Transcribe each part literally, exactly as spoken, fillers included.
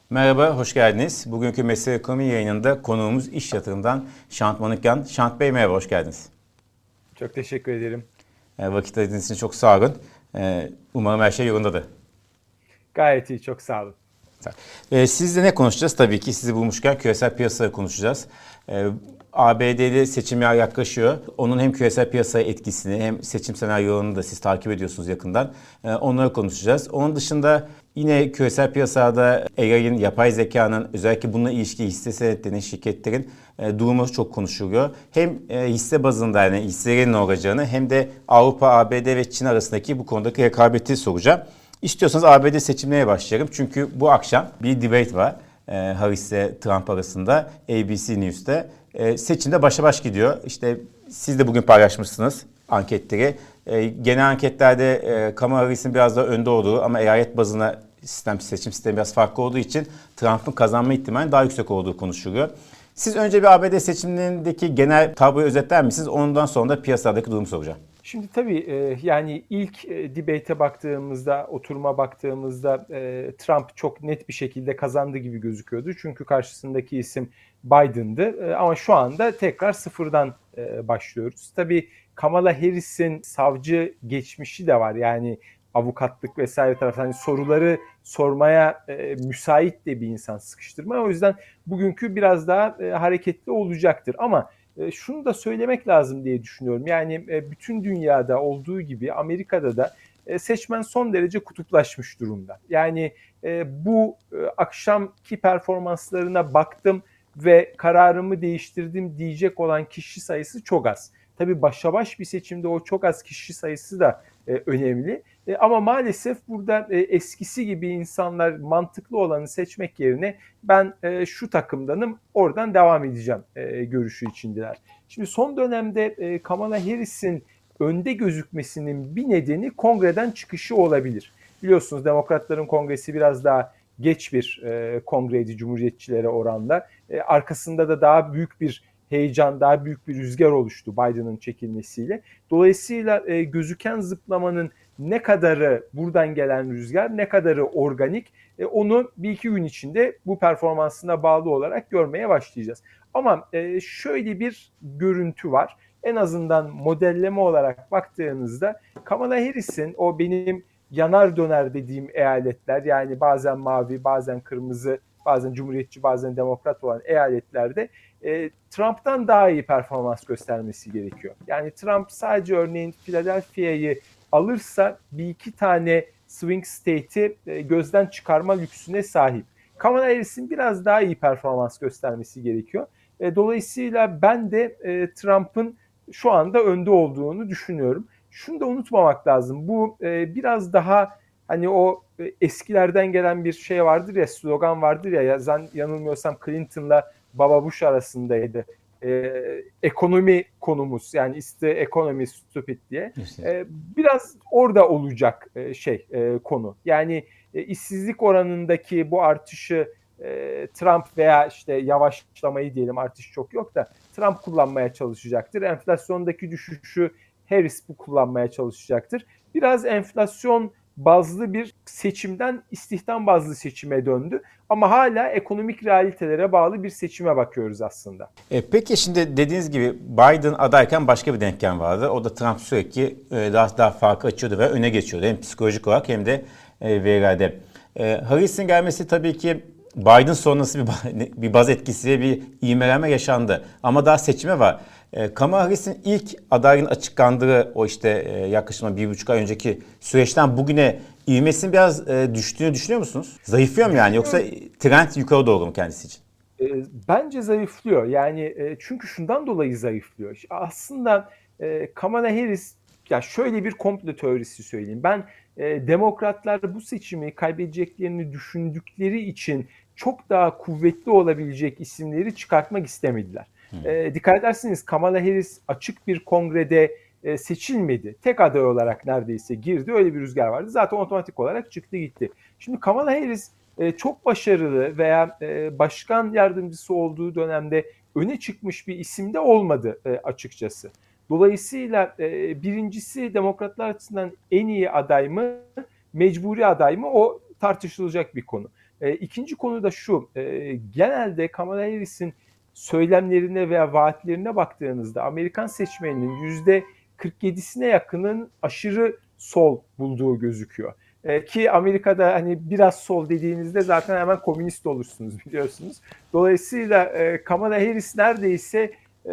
Merhaba, hoş geldiniz. Bugünkü Mesele Ekonomi yayınında konuğumuz iş yatırımdan Şant Manukyan. Şant Bey merhaba, hoş geldiniz. Çok teşekkür ederim. E, vakit ayırdığınız için çok sağ olun. E, umarım her şey yolundadır. Gayet iyi, çok sağ olun. E, sizle ne konuşacağız? Tabii ki sizi bulmuşken küresel piyasaları konuşacağız. E, A B D'de seçimler yaklaşıyor. Onun hem küresel piyasaya etkisini hem seçim senaryolarını da siz takip ediyorsunuz yakından. E, onları konuşacağız. Onun dışında yine küresel piyasada A I'nin, yapay zekanın, özellikle bununla ilişkili hisse senetlerinin, şirketlerin e, durumu çok konuşuluyor. Hem e, hisse bazında yani hisselerin ne olacağını hem de Avrupa, A B D ve Çin arasındaki bu konudaki rekabeti soracağım. İstiyorsanız A B D seçimlerine başlayalım. Çünkü bu akşam bir debate var. E, Harris ile Trump arasında A B C News'te. E, seçimde başa baş gidiyor. İşte siz de bugün paylaşmışsınız anketleri. E, genel anketlerde e, Kamala Harris'in biraz daha önde olduğu ama eyalet bazına sistem, seçim sistemi biraz farklı olduğu için Trump'ın kazanma ihtimali daha yüksek olduğu konuşuluyor. Siz önce bir A B D seçimlerindeki genel tabloyu özetler misiniz? Ondan sonra da piyasadaki durumu soracağım. Şimdi tabii e, yani ilk e, debate'e baktığımızda, oturuma baktığımızda e, Trump çok net bir şekilde kazandı gibi gözüküyordu. Çünkü karşısındaki isim Biden'dı. E, ama şu anda tekrar sıfırdan e, başlıyoruz. Tabii Kamala Harris'in savcı geçmişi de var. Yani avukatlık vesaire taraftan hani soruları sormaya e, müsait de bir insan sıkıştırma. O yüzden bugünkü biraz daha e, hareketli olacaktır. Ama e, şunu da söylemek lazım diye düşünüyorum. Yani e, bütün dünyada olduğu gibi Amerika'da da e, seçmen son derece kutuplaşmış durumda. Yani e, bu e, akşamki performanslarına baktım ve kararımı değiştirdim diyecek olan kişi sayısı çok az. Tabii başa baş bir seçimde o çok az kişi sayısı da e, önemli. E, ama maalesef burada e, eskisi gibi insanlar mantıklı olanı seçmek yerine ben e, şu takımdanım, oradan devam edeceğim e, görüşü içindeler. Şimdi son dönemde e, Kamala Harris'in önde gözükmesinin bir nedeni kongreden çıkışı olabilir. Biliyorsunuz Demokratların kongresi biraz daha geç bir e, kongreydi Cumhuriyetçilere oranla. E, arkasında da daha büyük bir heyecan, daha büyük bir rüzgar oluştu Biden'ın çekilmesiyle. Dolayısıyla e, gözüken zıplamanın ne kadarı buradan gelen rüzgar, ne kadarı organik, e, onu bir iki gün içinde bu performansına bağlı olarak görmeye başlayacağız. Ama e, şöyle bir görüntü var. En azından modelleme olarak baktığınızda Kamala Harris'in o benim yanar döner dediğim eyaletler, yani bazen mavi, bazen kırmızı, bazen cumhuriyetçi, bazen demokrat olan eyaletlerde e, Trump'tan daha iyi performans göstermesi gerekiyor. Yani Trump sadece örneğin Philadelphia'yı alırsa bir iki tane swing state'i e, gözden çıkarma lüksüne sahip. Kamala Harris'in biraz daha iyi performans göstermesi gerekiyor. E, dolayısıyla ben de e, Trump'ın şu anda önde olduğunu düşünüyorum. Şunu da unutmamak lazım. Bu e, biraz daha hani o e, eskilerden gelen bir şey vardır ya, slogan vardır ya, ya yanılmıyorsam Clinton'la Baba Bush arasındaydı. E, ekonomi konumuz, yani iste ekonomi stupid diye. E, biraz orada olacak e, şey e, konu. Yani e, işsizlik oranındaki bu artışı e, Trump veya işte yavaşlamayı diyelim, artış çok yok da Trump kullanmaya çalışacaktır. Enflasyondaki düşüşü Harris bu kullanmaya çalışacaktır. Biraz enflasyon bazlı bir seçimden istihdam bazlı seçime döndü. Ama hala ekonomik realitelere bağlı bir seçime bakıyoruz aslında. E, peki şimdi dediğiniz gibi Biden adayken başka bir denklem vardı. O da Trump sürekli e, daha daha farkı açıyordu ve öne geçiyordu. Hem psikolojik olarak hem de e, verilerde. E, Harris'in gelmesi tabii ki Biden sonrası bir, bir baz etkisi ve bir ivmelenme yaşandı. Ama daha seçime var. E, Kamala Harris'in ilk adayın açıklandığı o işte e, yaklaşık bir buçuk ay önceki süreçten bugüne ivmesinin biraz e, düştüğünü düşünüyor musunuz? Zayıflıyor mu yani yoksa trend yukarı doğru mu kendisi için? E, bence zayıflıyor. Yani e, çünkü şundan dolayı zayıflıyor. Aslında e, Kamala Harris, ya şöyle bir komplo teorisi söyleyeyim. Ben e, demokratlar bu seçimi kaybedeceklerini düşündükleri için çok daha kuvvetli olabilecek isimleri çıkartmak istemediler. Hmm. E, dikkat ederseniz Kamala Harris açık bir kongrede e, seçilmedi. Tek aday olarak neredeyse girdi. Öyle bir rüzgar vardı. Zaten otomatik olarak çıktı gitti. Şimdi Kamala Harris e, çok başarılı veya e, başkan yardımcısı olduğu dönemde öne çıkmış bir isim de olmadı e, açıkçası. Dolayısıyla e, birincisi demokratlar açısından en iyi aday mı, mecburi aday mı, o tartışılacak bir konu. E, ikinci konu da şu, e, genelde Kamala Harris'in söylemlerine veya vaatlerine baktığınızda Amerikan seçmeninin yüzde kırk yedisine yakının aşırı sol bulduğu gözüküyor. E, ki Amerika'da hani biraz sol dediğinizde zaten hemen komünist olursunuz biliyorsunuz. Dolayısıyla e, Kamala Harris neredeyse e,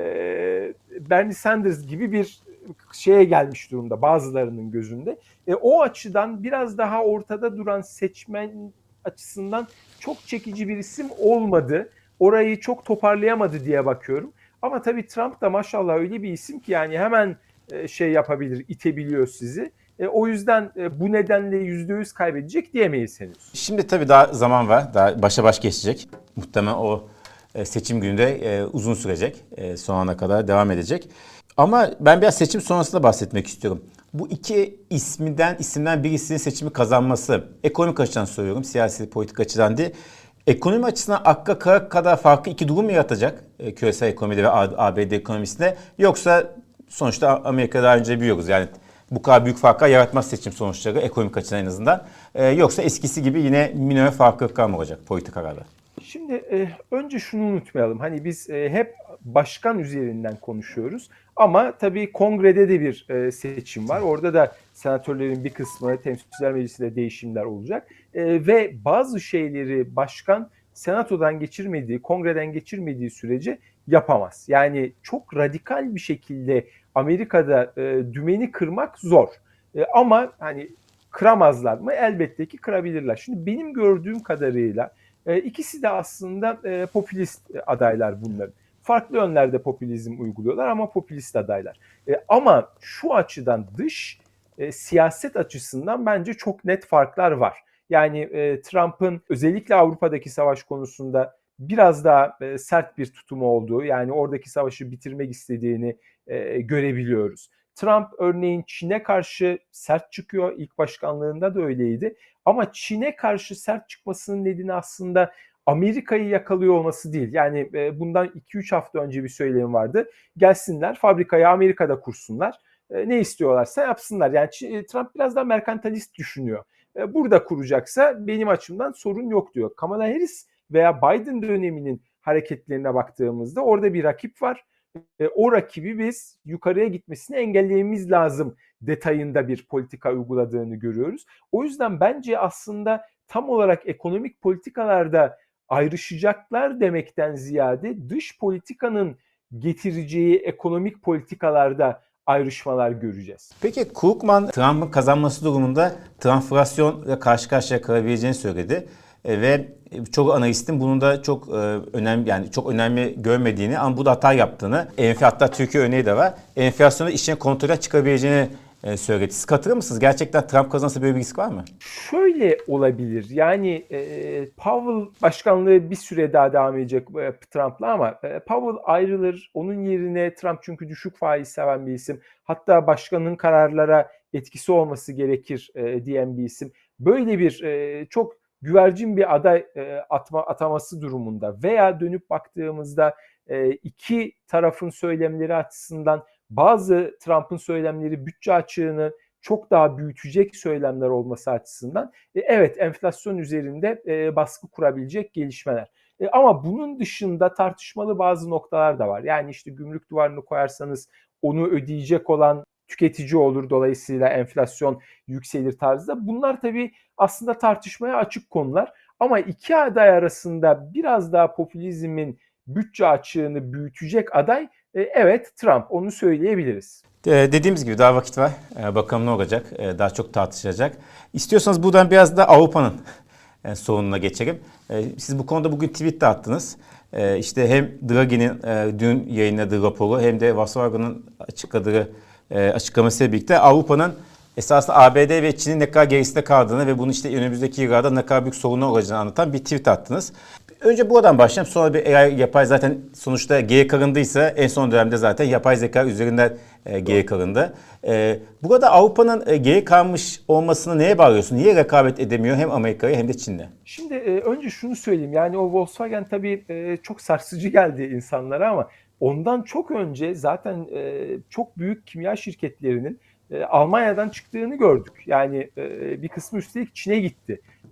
Bernie Sanders gibi bir şeye gelmiş durumda bazılarının gözünde. E, o açıdan biraz daha ortada duran seçmen açısından çok çekici bir isim olmadı. Orayı çok toparlayamadı diye bakıyorum. Ama tabii Trump da maşallah öyle bir isim ki yani hemen e, şey yapabilir, itebiliyor sizi. E, o yüzden e, bu nedenle yüzde yüz kaybedecek diyemeyiz henüz. Şimdi tabii daha zaman var. Daha başa baş geçecek. Muhtemelen o e, seçim günü de e, uzun sürecek. E, son ana kadar devam edecek. Ama ben biraz seçim sonrasında bahsetmek istiyorum. Bu iki isminden isimden birisinin seçimi kazanması, ekonomik açıdan soruyorum, siyasi politik açıdan değil. Ekonomi açısından akka kara kadar farklı iki durum mu yaratacak e, küresel ekonomide ve A B D ekonomisinde? Yoksa sonuçta Amerika'da daha önce biliyoruz yani bu kadar büyük farklar yaratmaz seçim sonuçları ekonomik açıdan en azından. E, yoksa eskisi gibi yine minor farklılıklar mı olacak politik kararlar? Şimdi e, önce şunu unutmayalım. Hani biz e, hep başkan üzerinden konuşuyoruz. Ama tabii kongrede de bir e, seçim var. Orada da senatörlerin bir kısmı, temsilciler meclisinde değişimler olacak. E, ve bazı şeyleri başkan senatodan geçirmediği, kongreden geçirmediği sürece yapamaz. Yani çok radikal bir şekilde Amerika'da e, dümeni kırmak zor. E, ama hani kıramazlar mı? Elbette ki kırabilirler. Şimdi benim gördüğüm kadarıyla e, ikisi de aslında e, popülist adaylar bunların. Farklı yönlerde popülizm uyguluyorlar ama popülist adaylar. E, ama şu açıdan dış e, siyaset açısından bence çok net farklar var. Yani e, Trump'ın özellikle Avrupa'daki savaş konusunda biraz daha e, sert bir tutumu olduğu, yani oradaki savaşı bitirmek istediğini e, görebiliyoruz. Trump örneğin Çin'e karşı sert çıkıyor. İlk başkanlığında da öyleydi. Ama Çin'e karşı sert çıkmasının nedeni aslında Amerika'yı yakalıyor olması değil. Yani e, bundan iki üç hafta önce bir söylem vardı. Gelsinler fabrikayı Amerika'da kursunlar. E, ne istiyorlarsa yapsınlar. Yani Trump biraz daha merkantilist düşünüyor. E, burada kuracaksa benim açımdan sorun yok diyor. Kamala Harris veya Biden döneminin hareketlerine baktığımızda orada bir rakip var. E, o rakibi biz yukarıya gitmesini engellememiz lazım detayında bir politika uyguladığını görüyoruz. O yüzden bence aslında tam olarak ekonomik politikalarda ayrışacaklar demekten ziyade dış politikanın getireceği ekonomik politikalarda ayrışmalar göreceğiz. Peki Krugman Trump'ın kazanması durumunda Trumpflasyonla karşı karşıya kalabileceğini söyledi. E, ve çok analistin bunun da çok e, önemli yani çok önemli görmediğini ama bu da hata yaptığını, hatta Türkiye örneği de var. Enflasyonu işine kontrolden çıkabileceğini e, söyledi. Siz katılır mısınız? Gerçekten Trump kazanırsa böyle bir risk var mı? Şöyle olabilir. Yani e, Powell başkanlığı bir süre daha devam edecek e, Trump'la ama e, Powell ayrılır. Onun yerine Trump çünkü düşük faiz seven bir isim. Hatta başkanın kararlara etkisi olması gerekir e, diyen bir isim. Böyle bir e, çok güvercin bir aday e, atma ataması durumunda veya dönüp baktığımızda e, iki tarafın söylemleri açısından bazı Trump'ın söylemleri bütçe açığını çok daha büyütecek söylemler olması açısından e, evet enflasyon üzerinde e, baskı kurabilecek gelişmeler. E, ama bunun dışında tartışmalı bazı noktalar da var. Yani işte gümrük duvarını koyarsanız onu ödeyecek olan tüketici olur. Dolayısıyla enflasyon yükselir tarzda. Bunlar tabii aslında tartışmaya açık konular. Ama iki aday arasında biraz daha popülizmin bütçe açığını büyütecek aday e, evet Trump, onu söyleyebiliriz. Dediğimiz gibi daha vakit var. Bakalım ne olacak. Daha çok tartışılacak. İstiyorsanız buradan biraz da Avrupa'nın sorununa geçelim. Siz bu konuda bugün tweet de attınız. İşte hem Draghi'nin dün yayınladığı raporu hem de Volkswagen'ın açıkladığı açıklamasıyla birlikte Avrupa'nın esasında A B D ve Çin'in ne kadar gerisinde kaldığını ve bunun işte önümüzdeki yıllarda ne kadar büyük sorunlar olacağını anlatan bir tweet attınız. Önce buradan başlayalım. Sonra bir A I, yapay zaten sonuçta geri kalındıysa en son dönemde zaten yapay zeka üzerinden e, geri kalındı. E, burada Avrupa'nın e, geri kalmış olmasını neye bağlıyorsun? Niye rekabet edemiyor hem Amerika'ya hem de Çin'le? Şimdi e, önce şunu söyleyeyim. Yani o Volkswagen tabii e, çok sarsıcı geldi insanlara ama ondan çok önce zaten e, çok büyük kimya şirketlerinin e, Almanya'dan çıktığını gördük. Yani e, bir kısmı üstelik Çin'e gitti.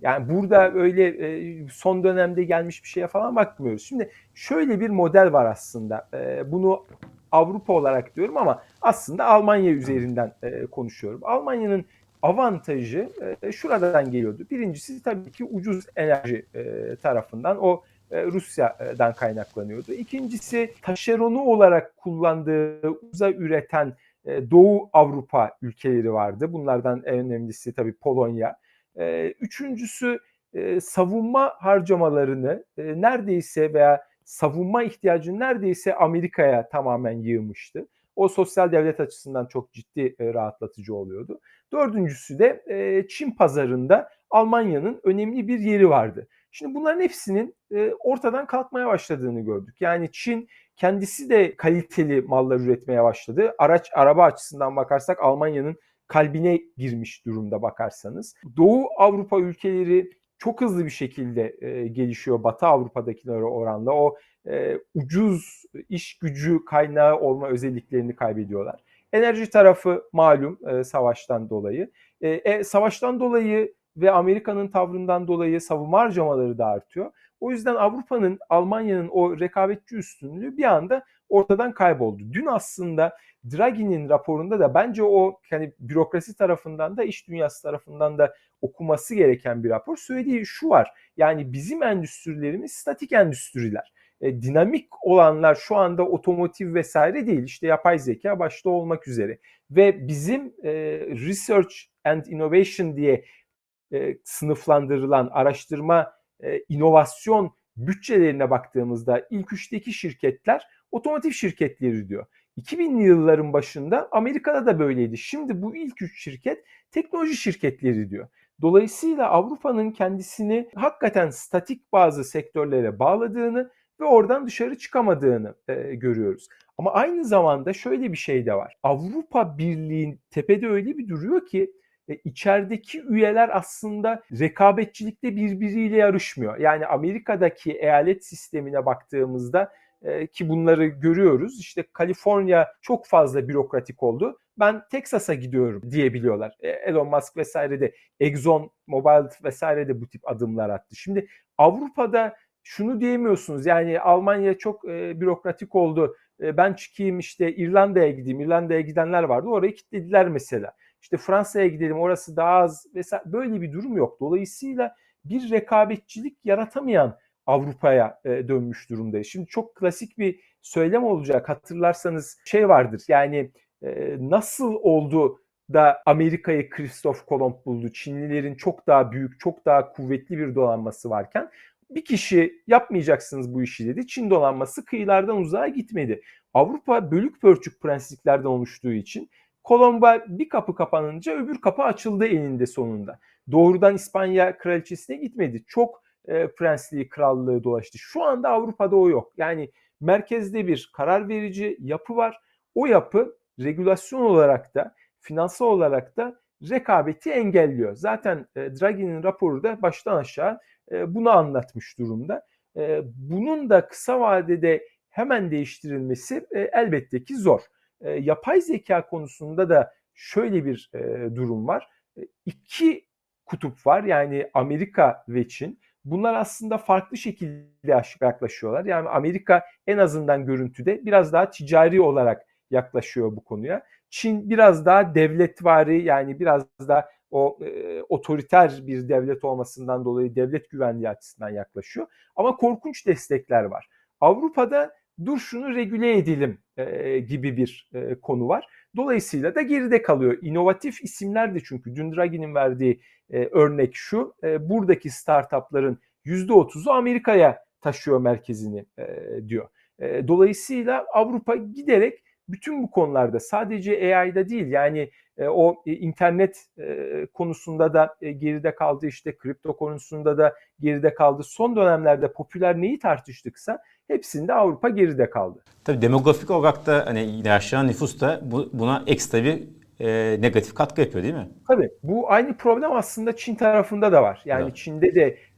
Yani burada öyle e, son dönemde gelmiş bir şeye falan bakmıyoruz. Şimdi şöyle bir model var aslında. E, bunu Avrupa olarak diyorum ama aslında Almanya üzerinden e, konuşuyorum. Almanya'nın avantajı e, şuradan geliyordu. Birincisi tabii ki ucuz enerji e, tarafından o e, Rusya'dan kaynaklanıyordu. İkincisi taşeronu olarak kullandığı uza üreten e, Doğu Avrupa ülkeleri vardı. Bunlardan en önemlisi tabii Polonya. E, üçüncüsü e, savunma harcamalarını e, neredeyse veya savunma ihtiyacını neredeyse Amerika'ya tamamen yığmıştı. O sosyal devlet açısından çok ciddi e, rahatlatıcı oluyordu. Dördüncüsü de e, Çin pazarında Almanya'nın önemli bir yeri vardı. Şimdi bunların hepsinin e, ortadan kalkmaya başladığını gördük. Yani Çin kendisi de kaliteli mallar üretmeye başladı. Araç, araba açısından bakarsak Almanya'nın kalbine girmiş durumda bakarsanız. Doğu Avrupa ülkeleri çok hızlı bir şekilde e, gelişiyor Batı Avrupa'dakilere oranla. O e, ucuz iş gücü kaynağı olma özelliklerini kaybediyorlar. Enerji tarafı malum e, savaştan dolayı. E, e, savaştan dolayı ve Amerika'nın tavrından dolayı savunma harcamaları da artıyor. O yüzden Avrupa'nın, Almanya'nın o rekabetçi üstünlüğü bir anda ortadan kayboldu. Dün aslında Draghi'nin raporunda da bence o hani bürokrasi tarafından da iş dünyası tarafından da okuması gereken bir rapor. Söylediği şu var. Yani bizim endüstrilerimiz statik endüstriler. E, dinamik olanlar şu anda otomotiv vesaire değil. İşte yapay zeka başta olmak üzere. Ve bizim e, research and innovation diye e, sınıflandırılan araştırma, e, inovasyon bütçelerine baktığımızda ilk üçteki şirketler otomotiv şirketleri diyor. iki binli yılların başında Amerika'da da böyleydi. Şimdi bu ilk üç şirket teknoloji şirketleri diyor. Dolayısıyla Avrupa'nın kendisini hakikaten statik bazı sektörlere bağladığını ve oradan dışarı çıkamadığını e, görüyoruz. Ama aynı zamanda şöyle bir şey de var. Avrupa Birliği'nin tepede öyle bir duruyor ki e, içerideki üyeler aslında rekabetçilikte birbiriyle yarışmıyor. Yani Amerika'daki eyalet sistemine baktığımızda e, ki bunları görüyoruz. İşte Kaliforniya çok fazla bürokratik oldu. Ben Texas'a gidiyorum diyebiliyorlar. E, Elon Musk vesaire de Exxon Mobil vesaire de bu tip adımlar attı. Şimdi Avrupa'da şunu diyemiyorsunuz. Yani Almanya çok e, bürokratik oldu. E, ben çıkayım işte İrlanda'ya gideyim. İrlanda'ya gidenler vardı. Orayı kilitlediler mesela. İşte Fransa'ya gidelim orası daha az vesaire. Böyle bir durum yok. Dolayısıyla bir rekabetçilik yaratamayan Avrupa'ya e, dönmüş durumdayız. Şimdi çok klasik bir söylem olacak. Hatırlarsanız şey vardır. Yani e, nasıl oldu da Amerika'yı Christoph Kolomb buldu? Çinlilerin çok daha büyük, çok daha kuvvetli bir donanması varken bir kişi yapmayacaksınız bu işi dedi. Çin donanması kıyılardan uzağa gitmedi. Avrupa bölük pörçük prensiplerden oluştuğu için Kolomb'a bir kapı kapanınca öbür kapı açıldı eninde sonunda. Doğrudan İspanya kraliçesine gitmedi. Çok e, prensliği, krallığı dolaştı. Şu anda Avrupa'da o yok. Yani merkezde bir karar verici yapı var. O yapı regülasyon olarak da, finansal olarak da rekabeti engelliyor. Zaten e, Draghi'nin raporu da baştan aşağı e, bunu anlatmış durumda. E, bunun da kısa vadede hemen değiştirilmesi e, elbette ki zor. E, yapay zeka konusunda da şöyle bir e, durum var. E, iki kutup var, yani Amerika ve Çin. Bunlar aslında farklı şekilde yaklaşıyorlar. Yani Amerika en azından görüntüde biraz daha ticari olarak yaklaşıyor bu konuya. Çin biraz daha devletvari, yani biraz daha o e, otoriter bir devlet olmasından dolayı devlet güvenliği açısından yaklaşıyor. Ama korkunç destekler var. Avrupa'da dur şunu regüle edelim e, gibi bir e, konu var. Dolayısıyla da geride kalıyor. İnovatif isimler de, çünkü dün Draghi'nin verdiği e, örnek şu. E, buradaki startupların yüzde otuzu Amerika'ya taşıyor merkezini e, diyor. E, dolayısıyla Avrupa giderek bütün bu konularda, sadece A I'da değil, yani e, o e, internet e, konusunda da e, geride kaldı, işte kripto konusunda da geride kaldı. Son dönemlerde popüler neyi tartıştıksa hepsinde Avrupa geride kaldı. Tabii demografik olarak da hani yaşlanan nüfus da bu, buna ekstra bir e, negatif katkı yapıyor değil mi? Tabii bu aynı problem aslında Çin tarafında da var. Yani evet. Çin'de de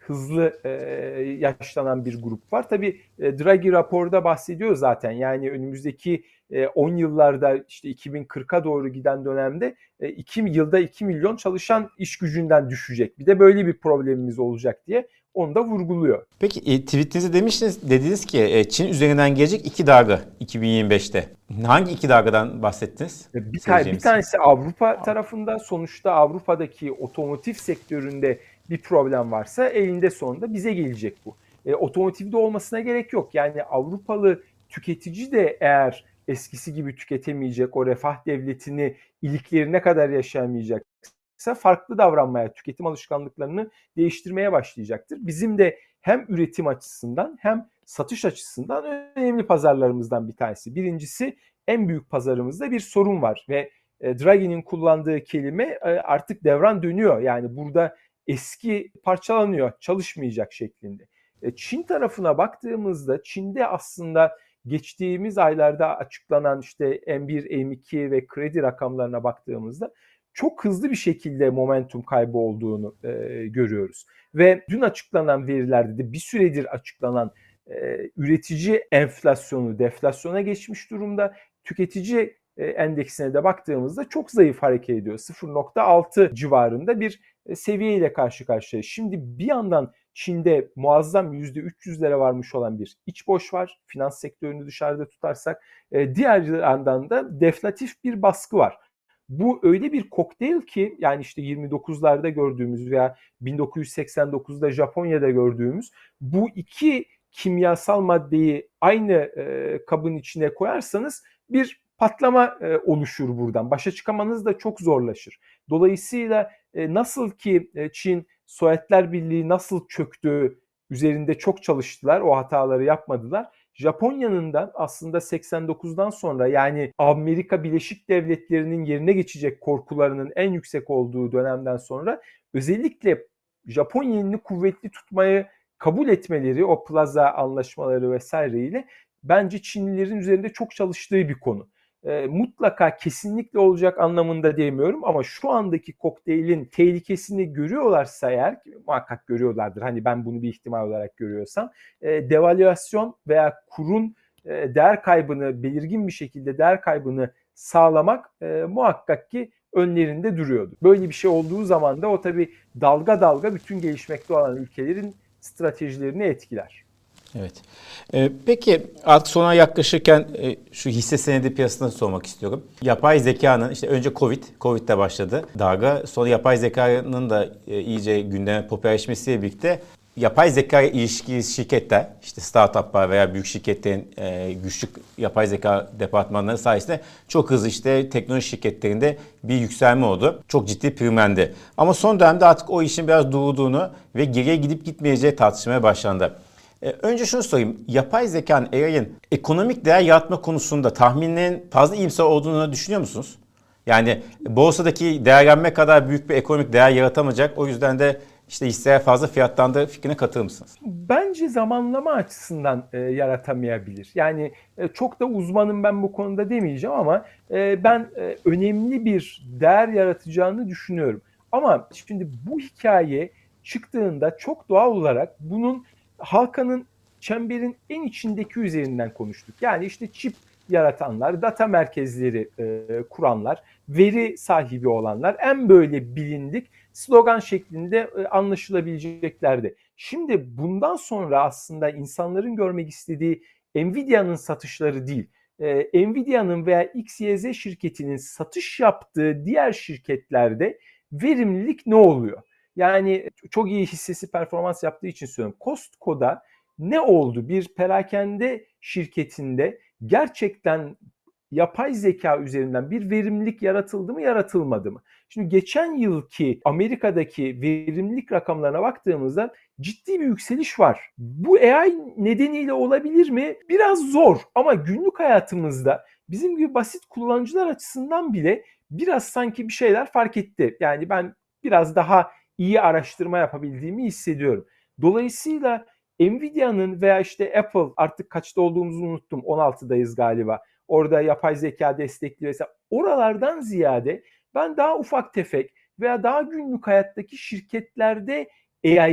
hızlı e, yaşlanan bir grup var. Tabii e, Draghi raporda bahsediyor zaten. Yani önümüzdeki e, on yıllarda işte iki bin kırka doğru giden dönemde e, iki yılda iki milyon çalışan iş gücünden düşecek. Bir de böyle bir problemimiz olacak diye onu da vurguluyor. Peki e, tweetinizde demiştiniz, dediniz ki e, Çin üzerinden gelecek iki dalga iki bin yirmi beşte. Hangi iki dalgadan bahsettiniz? Bir, ta- bir tanesi Avrupa tarafında, sonuçta Avrupa'daki otomotiv sektöründe bir problem varsa elinde sonunda bize gelecek bu. E, otomotivde olmasına gerek yok. Yani Avrupalı tüketici de eğer eskisi gibi tüketemeyecek, o refah devletini iliklerine kadar yaşayamayacaksa farklı davranmaya, tüketim alışkanlıklarını değiştirmeye başlayacaktır. Bizim de hem üretim açısından hem satış açısından önemli pazarlarımızdan bir tanesi. Birincisi, en büyük pazarımızda bir sorun var ve e, Draghi'nin kullandığı kelime e, artık devran dönüyor. Yani burada eski parçalanıyor, çalışmayacak şeklinde. E, Çin tarafına baktığımızda Çin'de aslında geçtiğimiz aylarda açıklanan işte M bir, M iki ve kredi rakamlarına baktığımızda çok hızlı bir şekilde momentum kaybı olduğunu e, görüyoruz. Ve dün açıklanan verilerde de bir süredir açıklanan e, üretici enflasyonu deflasyona geçmiş durumda. Tüketici endeksine de baktığımızda çok zayıf hareket ediyor. sıfır nokta altı civarında bir seviyeyle karşı karşıya. Şimdi bir yandan Çin'de muazzam yüzde üç yüzlere varmış olan bir iç borç var. Finans sektörünü dışarıda tutarsak. Diğer yandan da deflatif bir baskı var. Bu öyle bir kokteyl ki yani işte yirmi dokuzlarda gördüğümüz veya bin dokuz yüz seksen dokuzda Japonya'da gördüğümüz bu iki kimyasal maddeyi aynı e, kabın içine koyarsanız bir patlama e, oluşur buradan. Başa çıkamanız da çok zorlaşır. Dolayısıyla e, nasıl ki e, Çin Sovyetler Birliği nasıl çöktü üzerinde çok çalıştılar, o hataları yapmadılar. Japonya'nın da aslında seksen dokuzdan sonra yani Amerika Birleşik Devletleri'nin yerine geçecek korkularının en yüksek olduğu dönemden sonra özellikle Japon yenini kuvvetli tutmayı kabul etmeleri, o plaza anlaşmaları vesaireyle bence Çinlilerin üzerinde çok çalıştığı bir konu. E, mutlaka kesinlikle olacak anlamında demiyorum ama şu andaki kokteylin tehlikesini görüyorlarsa eğer, muhakkak görüyorlardır. Hani ben bunu bir ihtimal olarak görüyorsam, e, devalüasyon veya kurun e, değer kaybını, belirgin bir şekilde değer kaybını sağlamak e, muhakkak ki önlerinde duruyordu. Böyle bir şey olduğu zaman da o tabii dalga dalga bütün gelişmekte olan ülkelerin stratejilerini etkiler. Evet. Ee, peki artık sona yaklaşırken e, şu hisse senedi piyasasına sormak istiyorum. Yapay zekanın işte önce Covid, Covid'de başladı dalga. Sonra yapay zekanın da e, iyice gündeme popülerleşmesiyle birlikte yapay zeka ilişkili şirketler, işte startuplar veya büyük şirketlerin e, güçlü yapay zeka departmanları sayesinde çok hızlı işte teknoloji şirketlerinde bir yükselme oldu. Çok ciddi primlendi. Ama son dönemde artık o işin biraz durduğunu ve geriye gidip gitmeyeceği tartışmaya başlandı. Önce şunu sorayım. Yapay zekanın, A I'ın ekonomik değer yaratma konusunda tahminlerin fazla iyimser olduğunu düşünüyor musunuz? Yani borsadaki değerlenme kadar büyük bir ekonomik değer yaratamayacak. O yüzden de işte hisseler fazla fiyatlandığı fikrine katılır mısınız? Bence zamanlama açısından e, yaratamayabilir. Yani e, çok da uzmanım ben bu konuda demeyeceğim ama e, ben e, önemli bir değer yaratacağını düşünüyorum. Ama şimdi bu hikaye çıktığında çok doğal olarak bunun halkanın çemberin en içindeki üzerinden konuştuk. Yani işte çip yaratanlar, data merkezleri e, kuranlar, veri sahibi olanlar en böyle bilindik slogan şeklinde e, anlaşılabileceklerdi. Şimdi bundan sonra aslında insanların görmek istediği Nvidia'nın satışları değil, e, Nvidia'nın veya X Y Z şirketinin satış yaptığı diğer şirketlerde verimlilik ne oluyor? Yani çok iyi hissesi performans yaptığı için söylüyorum. Costco'da ne oldu? Bir perakende şirketinde gerçekten yapay zeka üzerinden bir verimlilik yaratıldı mı, yaratılmadı mı? Şimdi geçen yılki Amerika'daki verimlilik rakamlarına baktığımızda ciddi bir yükseliş var. Bu A I nedeniyle olabilir mi? Biraz zor ama günlük hayatımızda bizim gibi basit kullanıcılar açısından bile biraz sanki bir şeyler fark etti. Yani ben biraz daha iyi araştırma yapabildiğimi hissediyorum. Dolayısıyla Nvidia'nın veya işte Apple, artık kaçta olduğumuzu unuttum, on altıdayız galiba. Orada yapay zeka destekli vesaire. Oralardan ziyade ben daha ufak tefek veya daha günlük hayattaki şirketlerde A I'ın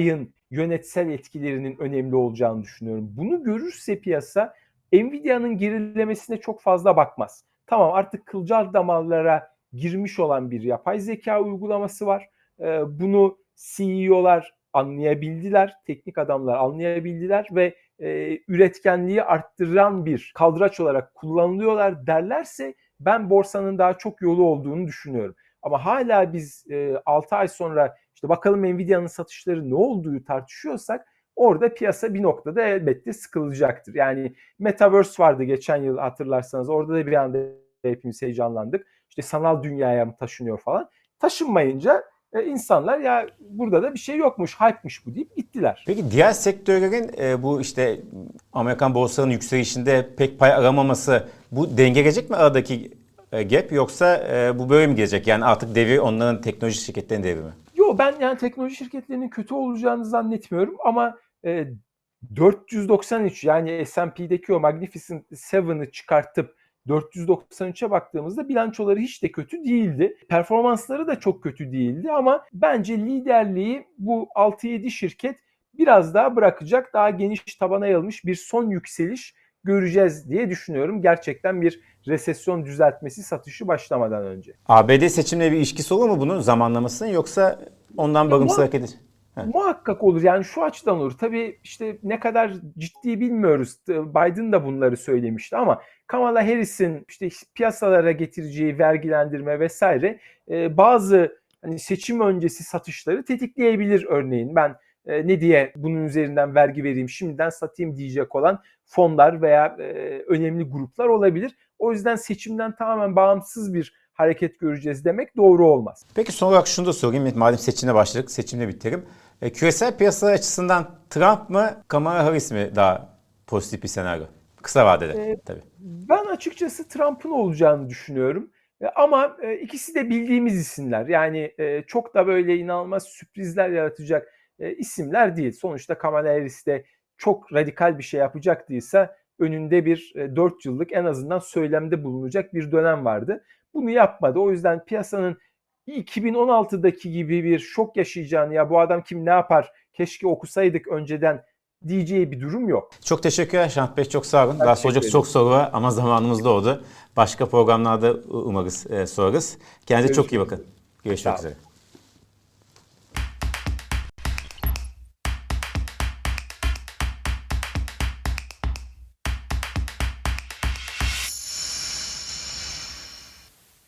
yönetsel etkilerinin önemli olacağını düşünüyorum. Bunu görürse piyasa Nvidia'nın gerilemesine çok fazla bakmaz. Tamam, artık kılcal damarlara girmiş olan bir yapay zeka uygulaması var. Bunu C E O'lar anlayabildiler, teknik adamlar anlayabildiler ve e, üretkenliği arttıran bir kaldıraç olarak kullanılıyorlar derlerse ben borsanın daha çok yolu olduğunu düşünüyorum. Ama hala biz e, altı ay sonra işte bakalım Nvidia'nın satışları ne olduğu tartışıyorsak orada piyasa bir noktada elbette sıkılacaktır. Yani Metaverse vardı geçen yıl, hatırlarsanız, orada da bir anda hepimiz heyecanlandık. İşte sanal dünyaya mı taşınıyor falan. Taşınmayınca e, insanlar ya burada da bir şey yokmuş, hype'mış bu deyip gittiler. Peki diğer sektörlerin e, bu işte Amerikan borsalarının yükselişinde pek pay aramaması, bu dengeleyecek mi aradaki e, gap, yoksa e, bu böyle mi gelecek? Yani artık devir onların teknoloji şirketlerinin devri mi? Yo, ben yani teknoloji şirketlerinin kötü olacağını zannetmiyorum ama e, dört yüz doksan üç, yani S and P'deki o Magnificent Seven'ı çıkartıp dört yüz doksan üçe baktığımızda bilançoları hiç de kötü değildi. Performansları da çok kötü değildi ama bence liderliği bu altı yedi şirket biraz daha bırakacak. Daha geniş tabana yayılmış bir son yükseliş göreceğiz diye düşünüyorum. Gerçekten bir resesyon düzeltmesi satışı başlamadan önce. A B D seçimle bir ilişkisi olur mu bunun zamanlamasının, yoksa ondan bağımsız Ya, hareket edecek? muhakkak olur. Yani şu açıdan olur. Tabii işte ne kadar ciddi bilmiyoruz. Biden da bunları söylemişti ama Kamala Harris'in işte piyasalara getireceği vergilendirme vesaire bazı hani seçim öncesi satışları tetikleyebilir örneğin. Ben ne diye bunun üzerinden vergi vereyim, şimdiden satayım diyecek olan fonlar veya önemli gruplar olabilir. O yüzden seçimden tamamen bağımsız bir hareket göreceğiz demek doğru olmaz. Peki son olarak şunu da sorayım. Madem seçimle başladık, seçimle bitirelim. E, küresel piyasalar açısından Trump mı, Kamala Harris mi daha pozitif bir senaryo? Kısa vadede Ee, tabii. Ben açıkçası Trump'ın olacağını düşünüyorum. E, ama e, ikisi de bildiğimiz isimler. Yani e, çok da böyle inanılmaz sürprizler yaratacak e, isimler değil. Sonuçta Kamala Harris de çok radikal bir şey yapacaktıysa önünde bir e, dört yıllık en azından söylemde bulunacak bir dönem vardı. Bunu yapmadı. O yüzden piyasanın iki bin on altıdaki gibi bir şok yaşayacağını, ya bu adam kim, ne yapar, keşke okusaydık önceden diyeceği bir durum yok. Çok teşekkürler Şant Bey, çok sağ olun. Ben Daha soracak teşekkür çok soru var ama zamanımız da oldu. Başka programlarda umarız e, sorarız. Kendinize çok iyi bakın. Görüşmek üzere.